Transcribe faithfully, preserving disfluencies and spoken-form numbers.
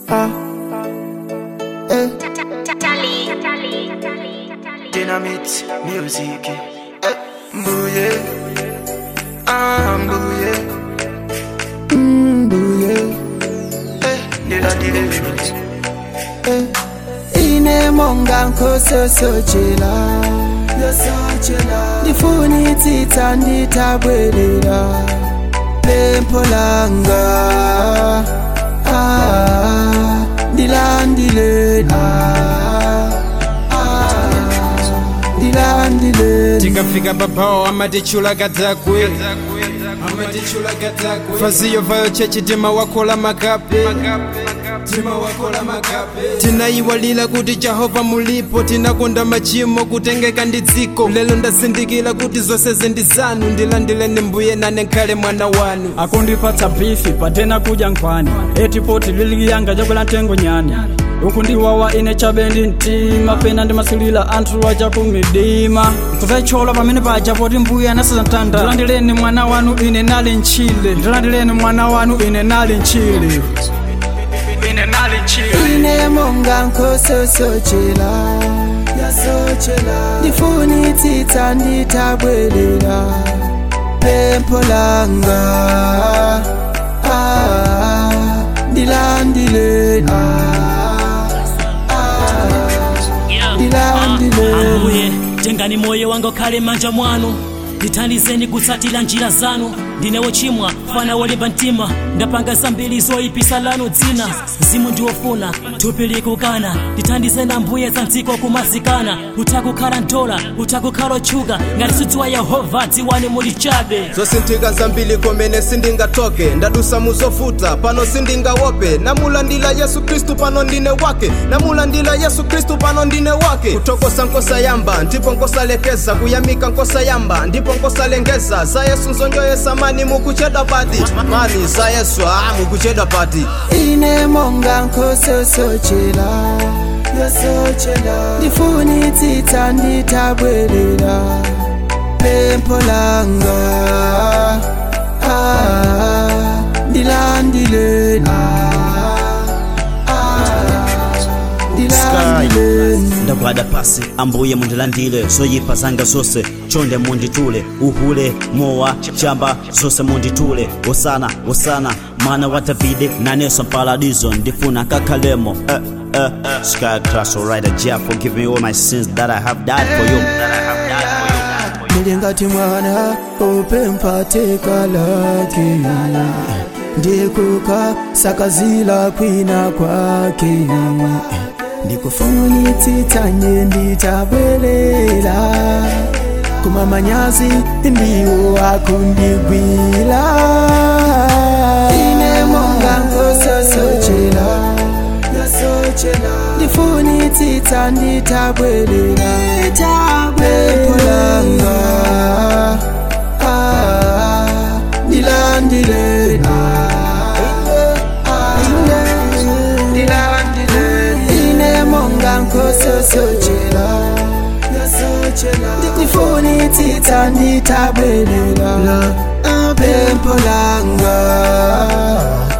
ah, eh. Dynamite music, eh. Mbouye, ah, mbouye, mm, mbouye, eh. Dila directions, eh. Ine monga nkoso sochela, yo sochela. Difuni tita nditabwelela, lempo langa, ah, dilandile, ah, ah, dilandile. Tikafika babao amatichula katakwe, amatichula katakwe. Faziyo vayo chechi tima wakola makape, tima wakola makape. Tinaiwalila kuti Jehova mulipo, tinakonda machimo kutengeka ndiziko. Lelo ndasindikila kuti zose zindizanu, ndilandile mbuye nane nkale mwana wanu. Akundipatsa bifi patena kuja nkwani, eti poti liliyanga jakwela ntengo nyani. Ukundiwawa ine chabendi ntima, pena ndimasilila anthu wacha kumidima. Kuzachola pamene paja poti mbuye anasazantanda. Ndilandileni mwana wanu ine nali nchile, ndilandileni mwana wanu ine nali nchile, ine nali nchile. Ine monga nkoso sochela, ya sochela. Difuni tita nditabwelela, lempo langa, ah, dilandile, ah. Ambuye tengani moyo wangu kale manja mwanu, ndithandizeni kutsatila njira zanu. Ndinewo chimwa fana wolimba mtima, ndapanga zambiri zoyipisa lanu dzina. Mzimu ndiwofuna thupi likukana, ndithandizeni Ambuye za ndziko kumazikana. Utakukhala ndola, utakukhala otchuka, ngati sudziwa Yehova dziwani muli chabe. Zosinthika zambiri komene sindingatoke, ndadusa muzofuta pano sindingawope. Namulandila Yesu Kristu pano ndine wake, namulandila Yesu Kristu pano ndine wake. Kutokosa nkosa yamba ndipo nkosa lekeza, kuyamika nkosa yamba ndipo nkosa lengeza. Za Yesu nzonjoyesa mani mukucheda pati, mani za Yesu ah mukucheda pati. Ine monga nkoso sochela, yo sochela. Difuni tita nditabwelela, lempo langa, ah, dilandile, ah, ah, dilandile. Ndagwada pasi Ambuye mundilandile, zoyipa zanga zose chonde munditule. Uhule mowa chamba zose munditule. Osana osana mana wa Davide naneso paradiso ndifuna kakalemo. eh, eh, Sky class alright Jah, forgive me all my sins that I have died for you, that I have died for you. Nilingati mwana ope mpate kalaki, ndikuka sakazila kwina kwake. Ndikufuni titanye nditabwelela, kumamanyazi ndiwo akundigwila. Ine monga nkoso sochela, ya sochela. Ndifuni tita nditabwelela, lempo langa, ah, dilandile, ah, ah, dilandile. Ine monga nkoso sochela, ya sochela. Ndifuni tita nditabwelela, lempo langa.